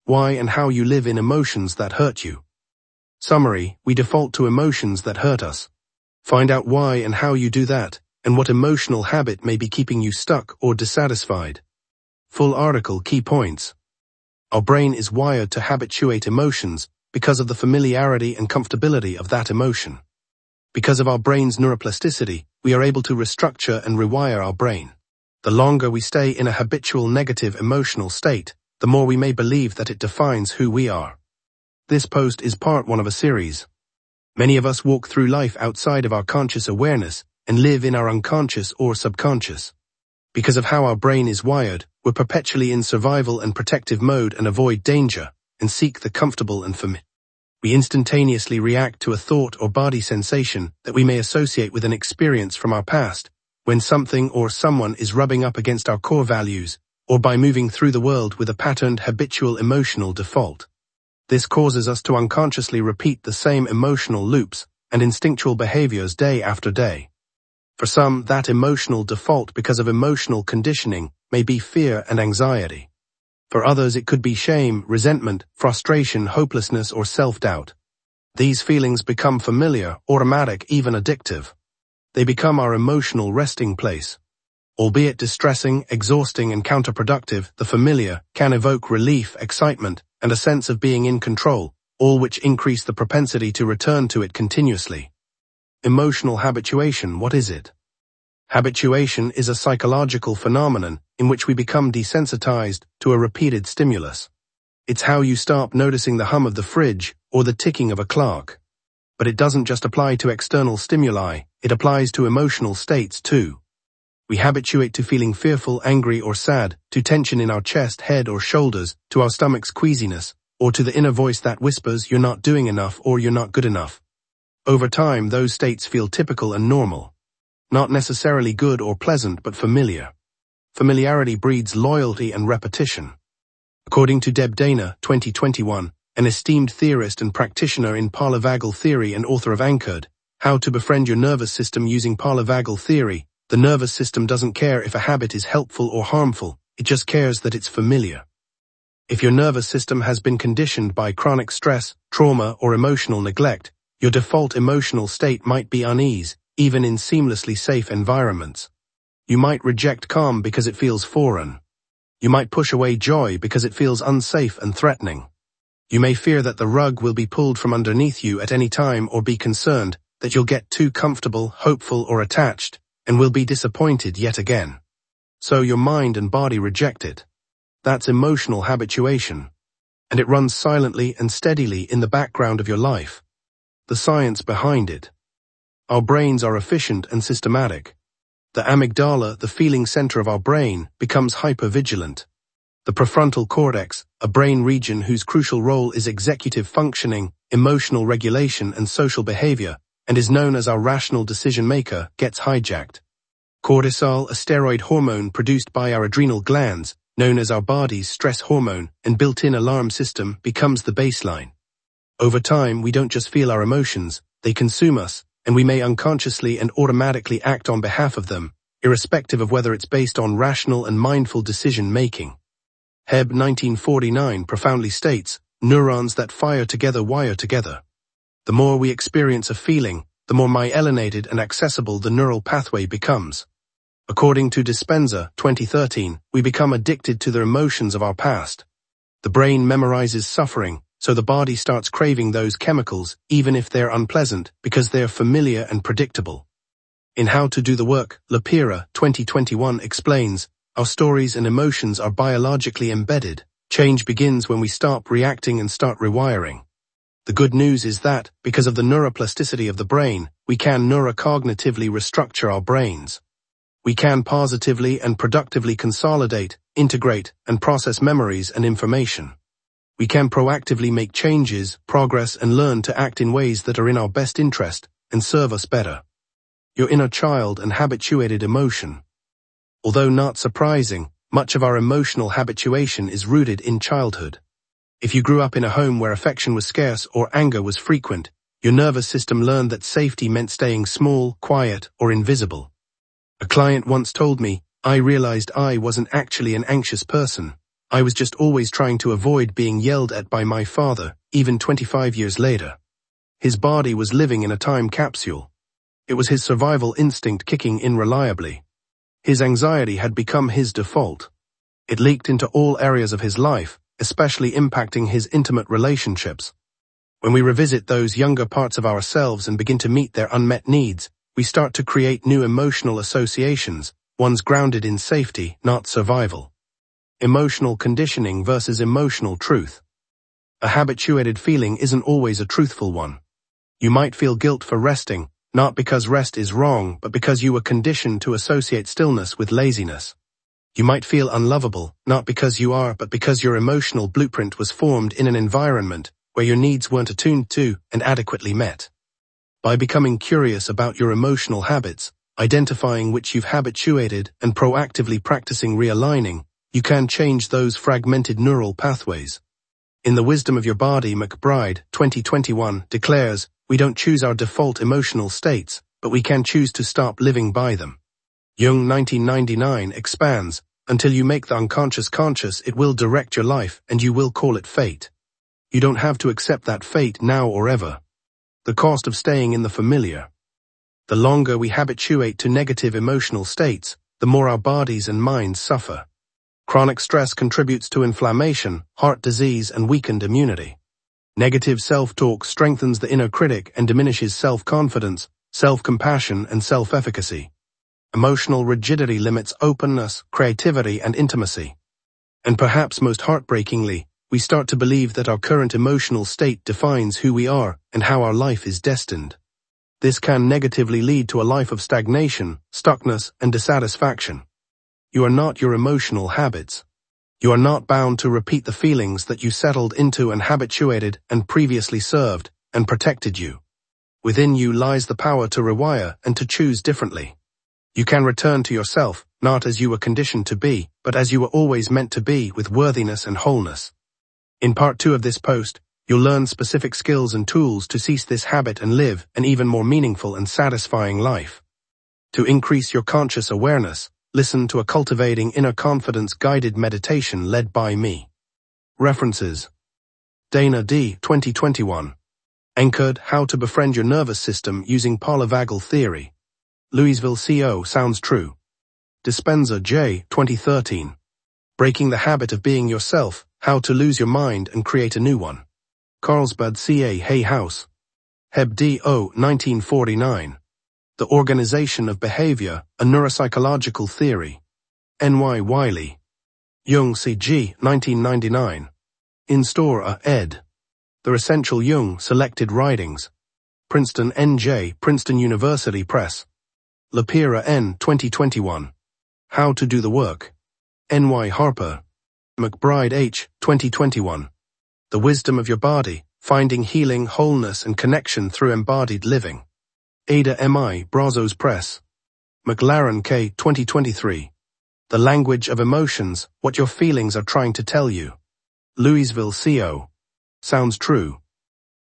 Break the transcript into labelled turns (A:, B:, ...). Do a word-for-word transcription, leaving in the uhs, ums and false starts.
A: why and how you live in emotions that hurt you. Summary, we default to emotions that hurt us. Find out why and how you do that, and what emotional habit may be keeping you stuck or dissatisfied. Full article key points. Our brain is wired to habituate emotions because of the familiarity and comfortability of that emotion. Because of our brain's neuroplasticity, we are able to restructure and rewire our brain. The longer we stay in a habitual negative emotional state, the more we may believe that it defines who we are. This post is part one of a series. Many of us walk through life outside of our conscious awareness and live in our unconscious or subconscious. Because of how our brain is wired, we're perpetually in survival and protective mode and avoid danger, and seek the comfortable and familiar. We instantaneously react to a thought or body sensation that we may associate with an experience from our past, when something or someone is rubbing up against our core values, or by moving through the world with a patterned habitual emotional default. This causes us to unconsciously repeat the same emotional loops and instinctual behaviors day after day. For some, that emotional default because of emotional conditioning may be fear and anxiety. For others, it could be shame, resentment, frustration, hopelessness, or self-doubt. These feelings become familiar, automatic, even addictive. They become our emotional resting place. Albeit distressing, exhausting, and counterproductive, the familiar can evoke relief, excitement, and a sense of being in control, all which increase the propensity to return to it continuously. Emotional habituation, what is it? Habituation is a psychological phenomenon in which we become desensitized to a repeated stimulus. It's how you stop noticing the hum of the fridge or the ticking of a clock. But it doesn't just apply to external stimuli, it applies to emotional states too. We habituate to feeling fearful, angry, or sad, to tension in our chest, head, or shoulders, to our stomach's queasiness, or to the inner voice that whispers, "You're not doing enough," or "You're not good enough." Over time, those states feel typical and normal. Not necessarily good or pleasant, but familiar. Familiarity breeds loyalty and repetition. According to Deb Dana, twenty twenty-one, an esteemed theorist and practitioner in polyvagal theory and author of Anchored, How to Befriend Your Nervous System Using Polyvagal Theory, the nervous system doesn't care if a habit is helpful or harmful, it just cares that it's familiar. If your nervous system has been conditioned by chronic stress, trauma, or emotional neglect, your default emotional state might be unease, even in seamlessly safe environments. You might reject calm because it feels foreign. You might push away joy because it feels unsafe and threatening. You may fear that the rug will be pulled from underneath you at any time, or be concerned that you'll get too comfortable, hopeful, or attached, and will be disappointed yet again. So your mind and body reject it. That's emotional habituation. And it runs silently and steadily in the background of your life. The science behind it. Our brains are efficient and systematic. The amygdala, the feeling center of our brain, becomes hypervigilant. The prefrontal cortex, a brain region whose crucial role is executive functioning, emotional regulation, and social behavior, and is known as our rational decision maker, gets hijacked. Cortisol, a steroid hormone produced by our adrenal glands, known as our body's stress hormone and built-in alarm system, becomes the baseline. Over time, we don't just feel our emotions, they consume us, and we may unconsciously and automatically act on behalf of them, irrespective of whether it's based on rational and mindful decision-making. Hebb nineteen forty-nine profoundly states, neurons that fire together wire together. The more we experience a feeling, the more myelinated and accessible the neural pathway becomes. According to Dispenza, twenty thirteen, we become addicted to the emotions of our past. The brain memorizes suffering, so the body starts craving those chemicals, even if they're unpleasant, because they're familiar and predictable. In How to Do the Work, Lapira, twenty twenty-one explains, our stories and emotions are biologically embedded. Change begins when we stop reacting and start rewiring. The good news is that, because of the neuroplasticity of the brain, we can neurocognitively restructure our brains. We can positively and productively consolidate, integrate, and process memories and information. We can proactively make changes, progress, and learn to act in ways that are in our best interest and serve us better. Your inner child and habituated emotion. Although not surprising, much of our emotional habituation is rooted in childhood. If you grew up in a home where affection was scarce or anger was frequent, your nervous system learned that safety meant staying small, quiet, or invisible. A client once told me, I realized I wasn't actually an anxious person. I was just always trying to avoid being yelled at by my father, even twenty-five years later. His body was living in a time capsule. It was his survival instinct kicking in reliably. His anxiety had become his default. It leaked into all areas of his life, especially impacting his intimate relationships. When we revisit those younger parts of ourselves and begin to meet their unmet needs, we start to create new emotional associations, ones grounded in safety, not survival. Emotional conditioning versus emotional truth. A habituated feeling isn't always a truthful one. You might feel guilt for resting, not because rest is wrong, but because you were conditioned to associate stillness with laziness. You might feel unlovable, not because you are, but because your emotional blueprint was formed in an environment where your needs weren't attuned to and adequately met. By becoming curious about your emotional habits, identifying which you've habituated, and proactively practicing realigning, you can change those fragmented neural pathways. In The Wisdom of Your Body, McBride, twenty twenty-one, declares, "We don't choose our default emotional states, but we can choose to stop living by them." Jung, nineteen ninety-nine, expands, "Until you make the unconscious conscious, it will direct your life, and you will call it fate. You don't have to accept that fate now or ever." The cost of staying in the familiar. The longer we habituate to negative emotional states, the more our bodies and minds suffer. Chronic stress contributes to inflammation, heart disease, and weakened immunity. Negative self-talk strengthens the inner critic and diminishes self-confidence, self-compassion, and self-efficacy. Emotional rigidity limits openness, creativity, and intimacy. And perhaps most heartbreakingly, we start to believe that our current emotional state defines who we are and how our life is destined. This can negatively lead to a life of stagnation, stuckness, and dissatisfaction. You are not your emotional habits. You are not bound to repeat the feelings that you settled into and habituated and previously served and protected you. Within you lies the power to rewire and to choose differently. You can return to yourself, not as you were conditioned to be, but as you were always meant to be, with worthiness and wholeness. In part two of this post, you'll learn specific skills and tools to cease this habit and live an even more meaningful and satisfying life. To increase your conscious awareness, listen to a Cultivating Inner Confidence guided meditation led by me. References: Dana D., twenty twenty-one. Anchored, How to Befriend Your Nervous System Using Polyvagal Theory. Louisville C O Sounds True. Dispenza J., twenty thirteen. Breaking the Habit of Being Yourself, How to Lose Your Mind and Create a New One. Carlsbad C A Hay House. Heb D O nineteen forty-nine. The Organization of Behavior, a Neuropsychological Theory. N Y Wiley. Jung C G nineteen ninety-nine. In Store A. ed. The Essential Jung Selected Writings. Princeton N J Princeton University Press. Lapira N. twenty twenty-one. How to Do the Work. N Y Harper. McBride H. twenty twenty-one. The Wisdom of Your Body, Finding Healing, Wholeness, and Connection Through Embodied Living. Ada M I Brazos Press. McLaren K. twenty twenty-three. The Language of Emotions, What Your Feelings Are Trying to Tell You. Louisville C O Sounds True.